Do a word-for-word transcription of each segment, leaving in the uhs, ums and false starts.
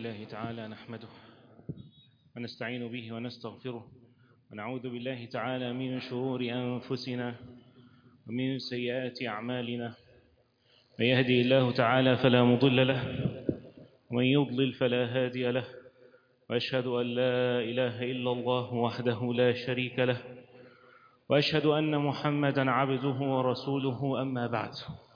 لله تعالى نحمده ونستعين به ونستغفره ونعوذ بالله تعالى من شرور أنفسنا ومن سيئات أعمالنا. من يهدي الله تعالى فلا مضل له ومن يضلل فلا هادي له، وأشهد أن لا إله إلا الله وحده لا شريك له، وأشهد أن محمدا عبده ورسوله. أما بعد،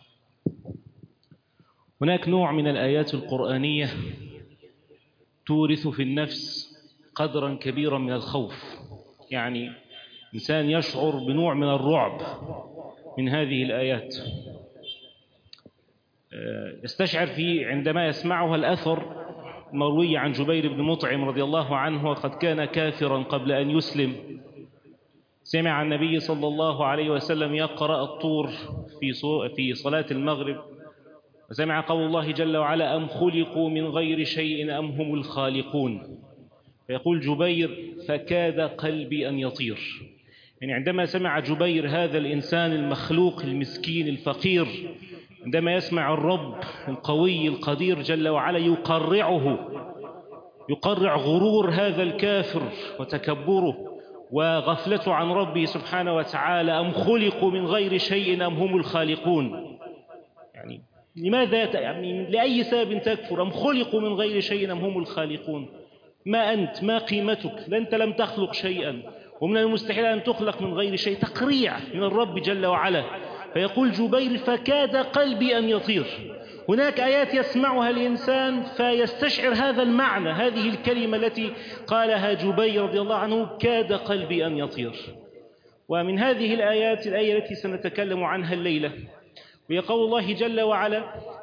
هناك نوع من الآيات القرآنية تورث في النفس قدرا كبيرا من الخوف، يعني إنسان يشعر بنوع من الرعب من هذه الآيات، يستشعر فيه عندما يسمعها الأثر مروي عن جبير بن مطعم رضي الله عنه، وقد كان كافرا قبل أن يسلم. سمع النبي صلى الله عليه وسلم يقرأ الطور في في صلاة المغرب، وسمع قول الله جل وعلا: أم خلقوا من غير شيء أم هم الخالقون. فيقول جبير: فكاد قلبي أن يطير. يعني عندما سمع جبير هذا الإنسان المخلوق المسكين الفقير، عندما يسمع الرب القوي القدير جل وعلا يقرعه، يقرع غرور هذا الكافر وتكبره وغفلته عن ربه سبحانه وتعالى: أم خلقوا من غير شيء أم هم الخالقون. يعني لماذا، يعني لأي سبب تكفر؟ أم خلقوا من غير شيء أم هم الخالقون. ما أنت، ما قيمتك؟ أنت لم تخلق شيئا، ومن المستحيل أن تخلق من غير شيء. تقريع من الرب جل وعلا. فيقول جبير: فكاد قلبي أن يطير. هناك آيات يسمعها الإنسان فيستشعر هذا المعنى، هذه الكلمة التي قالها جبير رضي الله عنه: كاد قلبي أن يطير. ومن هذه الآيات الآية التي سنتكلم عنها الليلة، وهي قول الله جل وعلا: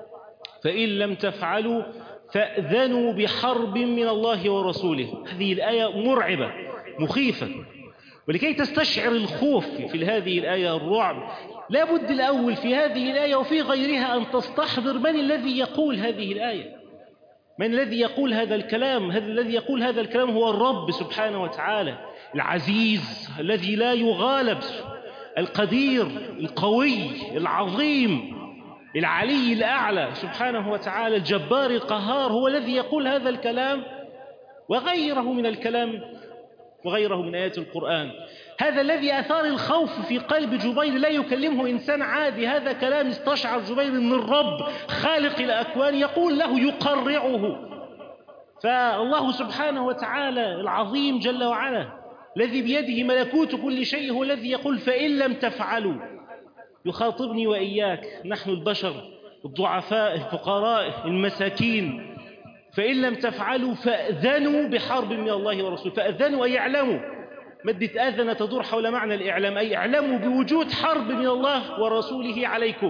فإن لم تفعلوا فأذنوا بحرب من الله ورسوله. هذه الآية مرعبة مخيفة، ولكي تستشعر الخوف في هذه الآية، الرعب، لا بد الأول في هذه الآية وفي غيرها أن تستحضر من الذي يقول هذه الآية، من الذي يقول هذا الكلام. هذا الذي يقول هذا الكلام هو الرب سبحانه وتعالى العزيز الذي لا يغالب، القدير القوي العظيم العلي الأعلى سبحانه وتعالى، الجبار القهار، هو الذي يقول هذا الكلام وغيره من الكلام وغيره من آيات القرآن. هذا الذي أثار الخوف في قلب جبير لا يكلمه إنسان عادي، هذا كلام استشعر جبير من الرب خالق الأكوان يقول له، يقرعه. فالله سبحانه وتعالى العظيم جل وعلا الذي بيده ملكوت كل شيء هو الذي يقول: فإن لم تفعلوا. يخاطبني وإياك، نحن البشر الضعفاء الفقراء المساكين. فإن لم تفعلوا فأذنوا بحرب من الله ورسوله. فأذنوا أي اعلموا، مادة أذن تدور حول معنى الإعلام، أي اعلموا بوجود حرب من الله ورسوله عليكم.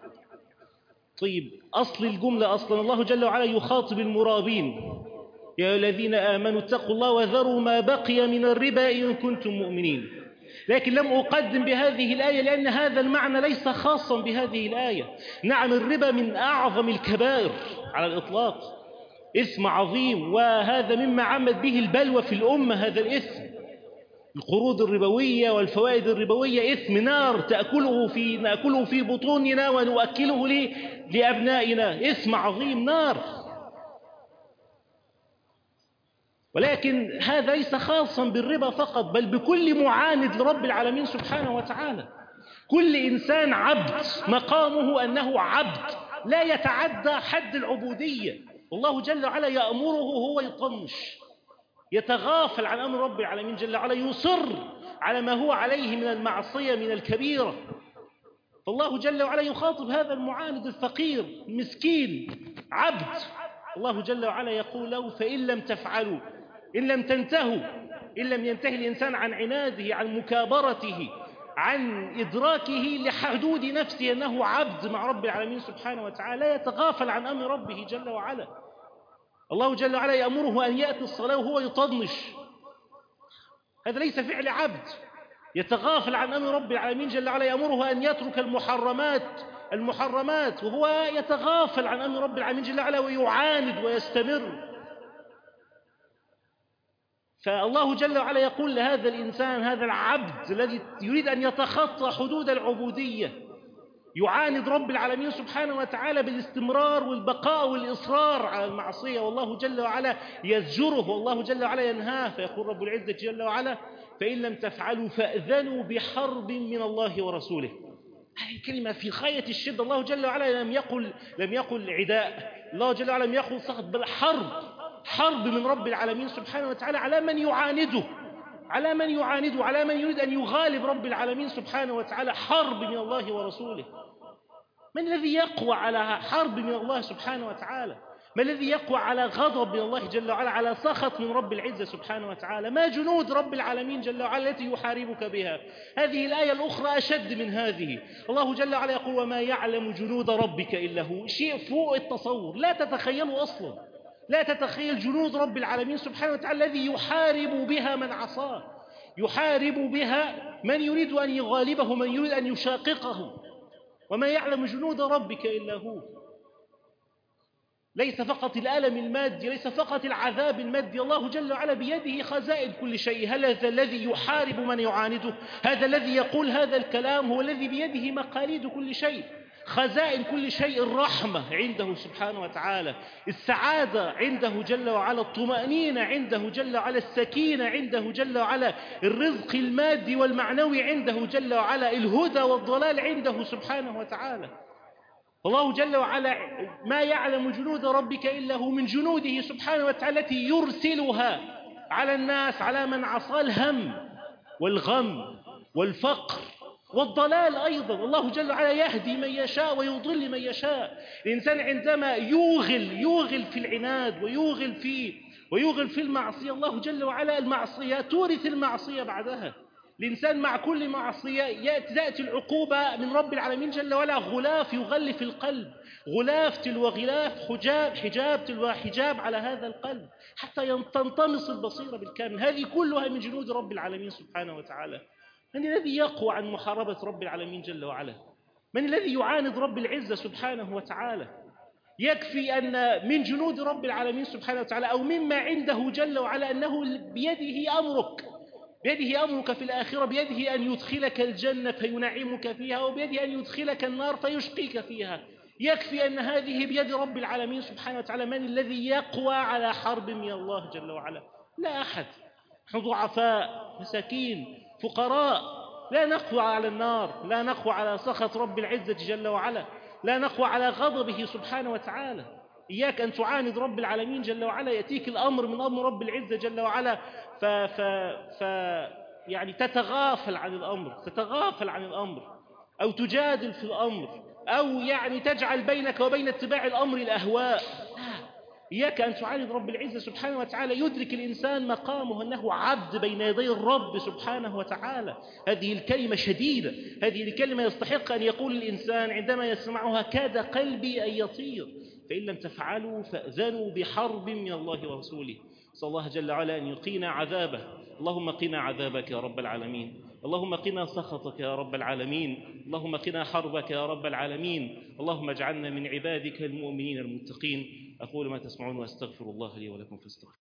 طيب، أصل الجملة أصلا الله جل وعلا يخاطب المرابين: يا الذين آمنوا اتقوا الله وذروا ما بقي من الربا إن كنتم مؤمنين. لكن لم أقدم بهذه الآية لأن هذا المعنى ليس خاصا بهذه الآية. نعم، الربا من أعظم الكبائر على الإطلاق، إثم عظيم، وهذا مما عمت به البلوى في الأمة. هذا الإثم، القروض الربوية والفوائد الربوية، إثم نار تأكله في نأكله في بطوننا ونؤكله لأبنائنا، إثم عظيم نار. ولكن هذا ليس خاصا بالربا فقط، بل بكل معاند لرب العالمين سبحانه وتعالى. كل إنسان عبد، مقامه أنه عبد لا يتعدى حد العبودية. والله جل وعلا يأمره هو يطنش، يتغافل عن أمر رب العالمين جل وعلا، يصر على ما هو عليه من المعصية من الكبيرة. فالله جل وعلا يخاطب هذا المعاند الفقير المسكين عبد. الله جل وعلا يقول له: فإن لم تفعلوا، إن لم تنتهوا، إن لم ينتهي الإنسان عن عناده، عن مكابرته، عن إدراكه لحدود نفسه أنه عبد مع رب العالمين سبحانه وتعالى، لا يتغافل عن أمر ربه جل وعلا. الله جل وعلا يأمره أن يأتي الصلاة وهو يطنش. هذا ليس فعل عبد يتغافل عن أمر رب العالمين جل وعلا. يأمره أن يترك المحرمات المحرمات وهو يتغافل عن أمر رب العالمين جل وعلا ويعاند ويستمر. فالله جل وعلا يقول لهذا الإنسان، هذا العبد الذي يريد أن يتخطى حدود العبودية، يعاند رب العالمين سبحانه وتعالى بالاستمرار والبقاء والإصرار على المعصية، والله جل وعلا يزجره، والله جل وعلا ينهاه، فيقول رب العزة جل وعلا: فإن لم تفعلوا فأذنوا بحرب من الله ورسوله. هذه الكلمة في غاية الشدة. الله جل وعلا لم يقل لم يقل عداء، الله جل وعلا لم يقل سخط، بل حرب، حرب من رب العالمين سبحانه وتعالى على من يعانده، على من يعانده، على من يريد أن يغالب رب العالمين سبحانه وتعالى. حرب من الله ورسوله. من الذي يقوى على حرب من الله سبحانه وتعالى؟ ما الذي يقوى على غضب من الله جل وعلا، على سخط من رب العزة سبحانه وتعالى؟ ما جنود رب العالمين جل وعلا التي يحاربك بها؟ هذه الآية الأخرى أشد من هذه. الله جل وعلا يقول: وما يعلم جنود ربك إلا هو. شيء فوق التصور، لا تتخيله أصلا، لا تتخيل جنود رب العالمين سبحانه وتعالى الذي يحارب بها من عصاه، يحارب بها من يريد أن يغالبه، من يريد أن يشاققه. وما يعلم جنود ربك إلا هو. ليس فقط الألم المادي، ليس فقط العذاب المادي، الله جل وعلا بيده خزائن كل شيء. هل هذا الذي يحارب من يعانده، هذا الذي يقول هذا الكلام، هو الذي بيده مقاليد كل شيء، خزائن كل شيء؟ الرحمة عنده سبحانه وتعالى، السعادة عنده جل وعلا، الطمأنينة عنده جل وعلا، السكينة عنده جل وعلا، الرزق المادي والمعنوي عنده جل وعلا، الهدى والضلال عنده سبحانه وتعالى. الله جل وعلا ما يعلم جنود ربك إلا هو. من جنوده سبحانه وتعالى التي يرسلها على الناس، على من عصى: الهم والغم والفقر والضلال أيضا. الله جل وعلا يهدي من يشاء ويضل من يشاء. الإنسان عندما يوغل يوغل في العناد ويوغل في ويوغل في المعصية، الله جل وعلا المعصية تورث المعصية بعدها. الإنسان مع كل معصية تأتي العقوبة من رب العالمين جل وعلا، غلاف يغلف القلب، غلاف تلو غلاف، حجاب حجاب تلو حجاب على هذا القلب، حتى تنطمس البصيرة بالكامل. هذه كلها من جنود رب العالمين سبحانه وتعالى. من الذي يقوى عن محاربة رب العالمين جل وعلا؟ من الذي يعاند رب العزة سبحانه وتعالى؟ يكفي أن من جنود رب العالمين سبحانه وتعالى، أو مما عنده جل وعلا، أنه بيده أمرك، بيده أمرك في الآخرة، بيده أن يدخلك الجنة فينعمك فيها، وبيده أن يدخلك النار فيشقيك فيها. يكفي أن هذه بيد رب العالمين سبحانه وتعالى. من الذي يقوى على حرب من الله جل وعلا؟ لا أحد. نحن ضعفاء، مساكين، فقراء، لا نقوى على النار، لا نقوى على سخط رب العزة جل وعلا، لا نقوى على غضبه سبحانه وتعالى. إياك أن تعاند رب العالمين جل وعلا، يأتيك الأمر من أمر رب العزة جل وعلا ف, ف, ف يعني تتغافل عن الأمر، تتغافل عن الأمر، أو تجادل في الأمر، أو يعني تجعل بينك وبين اتباع الأمر الأهواء. إياك أن تعاند رب العزة سبحانه وتعالى. يدرك الإنسان مقامه أنه عبد بين يدي الرب سبحانه وتعالى. هذه الكلمة شديدة، هذه الكلمة يستحق أن يقول الإنسان عندما يسمعها: كاد قلبي أن يطير. فإن لم تفعلوا فأذنوا بحرب من الله ورسوله. صلى الله جل وعلا أن يقينا عذابه. اللهم قنا عذابك يا رب العالمين، اللهم قنا سخطك يا رب العالمين، اللهم قنا حربك يا رب العالمين، اللهم اجعلنا من عبادك المؤمنين المتقين. أقول ما تسمعون وأستغفر الله لي ولكم فاستغفروا.